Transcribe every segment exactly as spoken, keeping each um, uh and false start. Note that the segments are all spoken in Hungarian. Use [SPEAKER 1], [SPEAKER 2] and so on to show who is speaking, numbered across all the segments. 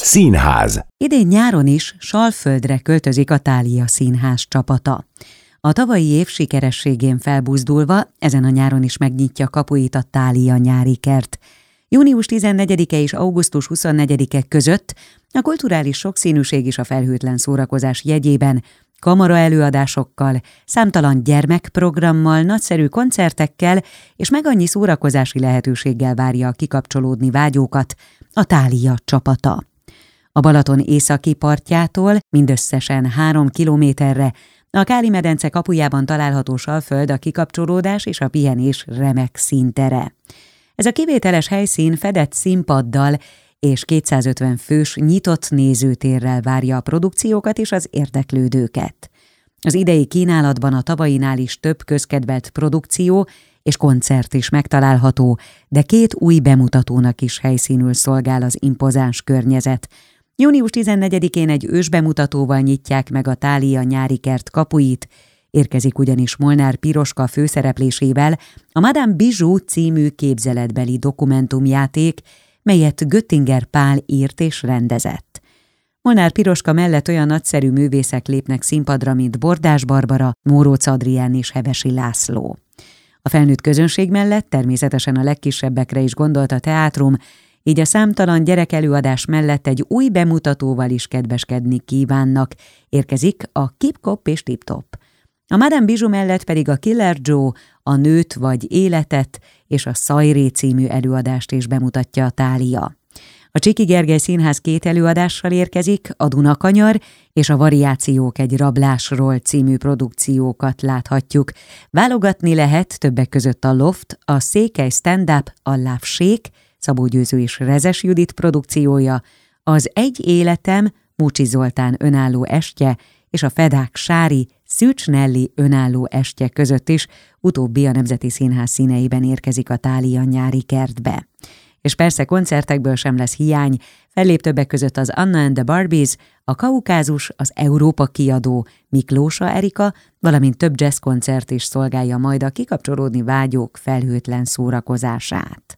[SPEAKER 1] Színház.
[SPEAKER 2] Idén nyáron is Salföldre költözik a Thália Színház csapata. A tavalyi év sikerességén felbuzdulva ezen a nyáron is megnyitja kapuit a Thália nyári kert. június tizennegyedike és augusztus huszonnegyedike között a kulturális sokszínűség és a felhőtlen szórakozás jegyében kamara előadásokkal, számtalan gyermekprogrammal, nagyszerű koncertekkel és meg annyi szórakozási lehetőséggel várja a kikapcsolódni vágyókat a Thália csapata. A Balaton északi partjától mindösszesen három kilométerre a Káli-medence kapujában található Salföld a kikapcsolódás és a pihenés remek színtere. Ez a kivételes helyszín fedett színpaddal és kétszázötven fős nyitott nézőtérrel várja a produkciókat és az érdeklődőket. Az idei kínálatban a tavainál is több közkedvelt produkció és koncert is megtalálható, de két új bemutatónak is helyszínül szolgál az impozáns környezet. június tizennegyedikén egy ősbemutatóval nyitják meg a Thália nyári kert kapuit, érkezik ugyanis Molnár Piroska főszereplésével a Madame Bijou című képzeletbeli dokumentumjáték, melyet Göttinger Pál írt és rendezett. Molnár Piroska mellett olyan nagyszerű művészek lépnek színpadra, mint Bordás Barbara, Móróc Adrián és Hevesi László. A felnőtt közönség mellett természetesen a legkisebbekre is gondolt a teátrum, így a számtalan gyerekelőadás mellett egy új bemutatóval is kedveskedni kívánnak, érkezik a Kip-Kop és Tip-Top. A Madame Bijou mellett pedig a Killer Joe, a Nőt vagy Életet és a Szajré című előadást is bemutatja a Thália. A Csiki Gergely Színház két előadással érkezik, a Dunakanyar és a Variációk egy rablásról című produkciókat láthatjuk. Válogatni lehet többek között a Loft, a Székely Stand-Up, a Love Shake, Szabó Győző és Rezes Judit produkciója, az Egy életem, Mucsi Zoltán önálló estje és a Fedák Sári, Szűcs Nelly önálló estje között is, utóbbi a Nemzeti Színház színeiben érkezik a Thália nyári kertbe. És persze koncertekből sem lesz hiány, fellép többek között az Anna and the Barbies, a Kaukázus, az Európa kiadó, Miklósa Erika, valamint több jazzkoncert is szolgálja majd a kikapcsolódni vágyók felhőtlen szórakozását.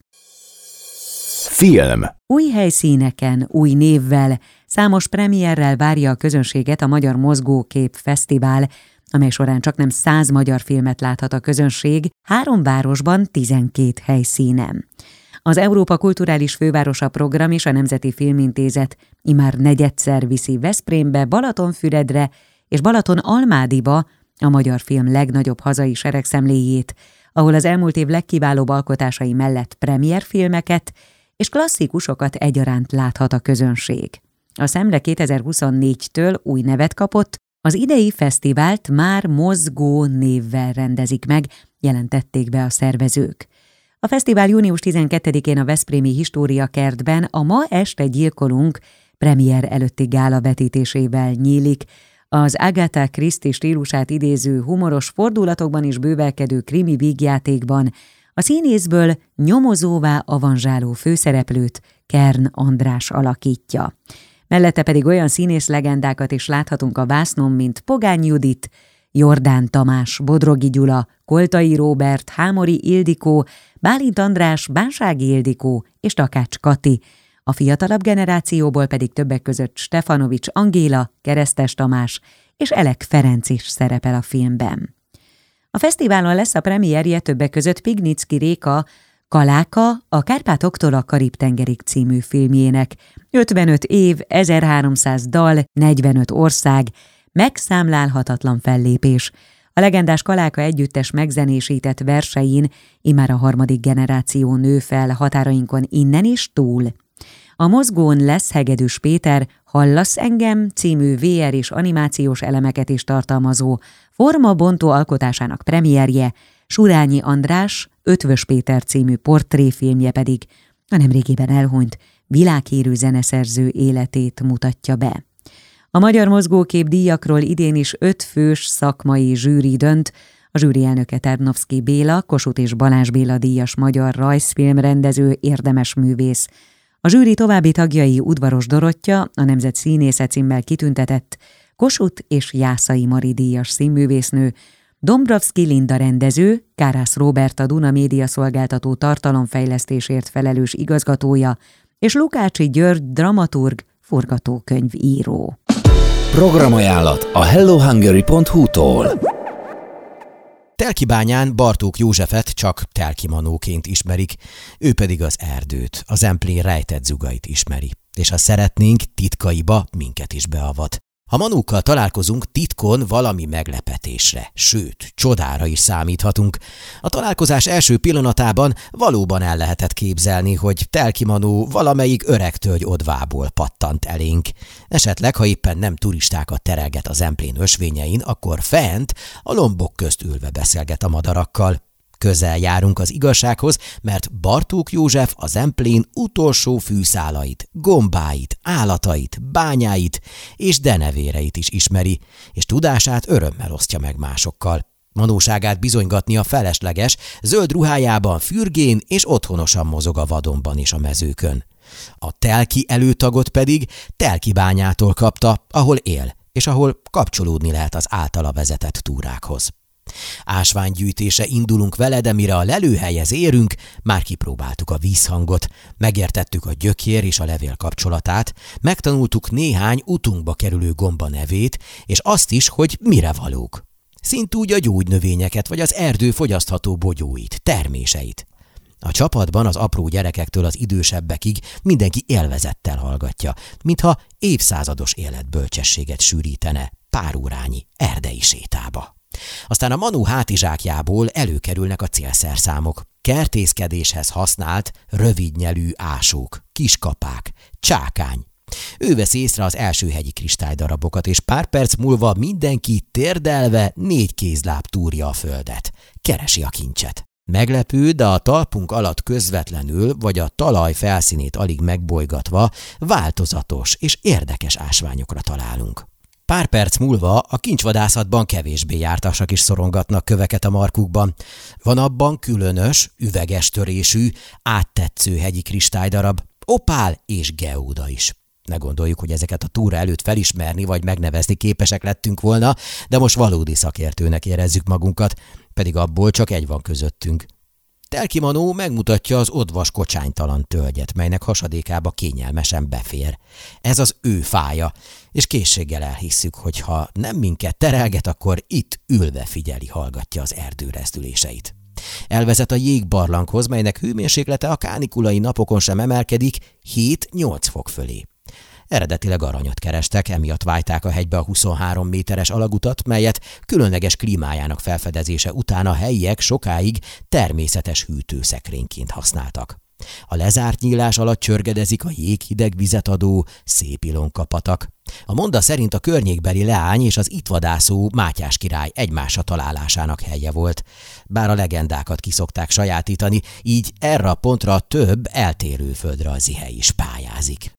[SPEAKER 1] Film.
[SPEAKER 2] Új helyszíneken, új névvel, számos premierrel várja a közönséget a Magyar Mozgókép Fesztivál, amely során csaknem száz magyar filmet láthat a közönség, három városban, tizenkét helyszínen. Az Európa Kulturális Fővárosa Program és a Nemzeti Filmintézet immár negyedszer viszi Veszprémbe, Balatonfüredre és Balatonalmádiba a magyar film legnagyobb hazai seregszemléjét, ahol az elmúlt év legkiválóbb alkotásai mellett premierfilmeket és klasszikusokat egyaránt láthat a közönség. A Szemle kétezer-huszonnégytől új nevet kapott, az idei fesztivált már Mozgó névvel rendezik meg, jelentették be a szervezők. A fesztivál június tizenkettedikén a veszprémi Históriakertben a Ma este gyilkolunk premier előtti gála vetítésével nyílik. Az Agatha Christie stílusát idéző humoros fordulatokban is bővelkedő krimi vígjátékban a színészből nyomozóvá avanzsáló főszereplőt Kern András alakítja. Mellette pedig olyan színész legendákat is láthatunk a vásznon, mint Pogány Judit, Jordán Tamás, Bodrogi Gyula, Koltai Róbert, Hámori Ildikó, Bálint András, Bánsági Ildikó és Takács Kati. A fiatalabb generációból pedig többek között Stefanovics Angéla, Keresztes Tamás és Elek Ferenc is szerepel a filmben. A fesztiválon lesz a premierje többek között Pignicki Réka Kaláka, a Kárpátoktól a Karib-tengerig című filmjének. ötvenöt év, ezerháromszáz dal, negyvenöt ország, megszámlálhatatlan fellépés. A legendás Kaláka együttes megzenésített versein immár a harmadik generáció nő fel határainkon innen is túl. A Mozgón lesz Hegedűs Péter Hallasz engem című vé er és animációs elemeket is tartalmazó formabontó alkotásának premierje, Surányi András Ötvös Péter című portréfilmje pedig a nemrégiben elhunyt világhírű zeneszerző életét mutatja be. A Magyar Mozgókép díjakról idén is öt fős szakmai zsűri dönt, a zsűri elnöke Tarnowski Béla, Kossuth és Balázs Béla díjas magyar rajzfilmrendező, érdemes művész. A zsűri további tagjai Udvaros Dorottya, a Nemzet Színésze címmel kitüntetett, Kossuth és Jászai Mari díjas színművésznő, Dombrovszky Linda rendező, Kárász Róbert a Duna Média Szolgáltató tartalomfejlesztésért felelős igazgatója, és Lukácsi György dramaturg, forgatókönyvíró.
[SPEAKER 1] Programajánlat a hello hungary pont hu-tól.
[SPEAKER 3] Telkibányán Bartók Józsefet csak Telki Manóként ismerik, ő pedig az erdőt, a Zemplén rejtett zugait ismeri, és ha szeretnénk, titkaiba minket is beavat. Ha Manókkal találkozunk, titkon valami meglepetésre, sőt, csodára is számíthatunk. A találkozás első pillanatában valóban el lehetett képzelni, hogy Telki Manó valamelyik öreg tölgy odvából pattant elénk. Esetleg, ha éppen nem turistákat terelget a Zemplén ösvényein, akkor fent, a lombok közt ülve beszélget a madarakkal. Közel járunk az igazsághoz, mert Bartók József a Zemplén utolsó fűszálait, gombáit, állatait, bányáit és denevéreit is ismeri, és tudását örömmel osztja meg másokkal. Manóságát bizonygatnia felesleges, zöld ruhájában fürgén és otthonosan mozog a vadonban és a mezőkön. A telki előtagot pedig Telkibányától kapta, ahol él, és ahol kapcsolódni lehet az általa vezetett túrákhoz. Ásványgyűjtése indulunk vele, de mire a lelőhelyhez érünk, már kipróbáltuk a vízhangot, megértettük a gyökér és a levél kapcsolatát, megtanultuk néhány utunkba kerülő gomba nevét, és azt is, hogy mire valók. Szintúgy a gyógynövényeket vagy az erdő fogyasztható bogyóit, terméseit. A csapatban az apró gyerekektől az idősebbekig mindenki élvezettel hallgatja, mintha évszázados életbölcsességet sűrítene pár órányi erdei sétába. Aztán a Manó hátizsákjából előkerülnek a célszerszámok. Kertészkedéshez használt, rövidnyelű ásók, kiskapák, csákány. Ő vesz észre az első hegyi kristálydarabokat, és pár perc múlva mindenki térdelve négy kézláb túrja a földet. Keresi a kincset. Meglepő, de a talpunk alatt közvetlenül, vagy a talaj felszínét alig megbolygatva változatos és érdekes ásványokra találunk. Pár perc múlva a kincsvadászatban kevésbé jártasak is szorongatnak köveket a markukban. Van abban különös, üveges törésű, áttetsző hegyi kristálydarab, opál és geóda is. Ne gondoljuk, hogy ezeket a túra előtt felismerni vagy megnevezni képesek lettünk volna, de most valódi szakértőnek érezzük magunkat, pedig abból csak egy van közöttünk. Telki Manó megmutatja az odvas kocsánytalan tölgyet, melynek hasadékába kényelmesen befér. Ez az ő fája, és készséggel elhisszük, hogy ha nem minket terelget, akkor itt ülve figyeli, hallgatja az erdő rezdüléseit. Elvezet a jégbarlanghoz, melynek hőmérséklete a kánikulai napokon sem emelkedik hét-nyolc fok fölé. Eredetileg aranyat kerestek, emiatt vájták a hegybe a huszonhárom méteres alagutat, melyet különleges klímájának felfedezése után a helyiek sokáig természetes hűtőszekrényként használtak. A lezárt nyílás alatt csörgedezik a jéghideg vizet adó szép ilonkapatak. A monda szerint a környékbeli leány és az itt vadászó Mátyás király egymásra találásának helye volt. Bár a legendákat kiszokták sajátítani, így erre a pontra több eltérő földrajzi hely is pályázik.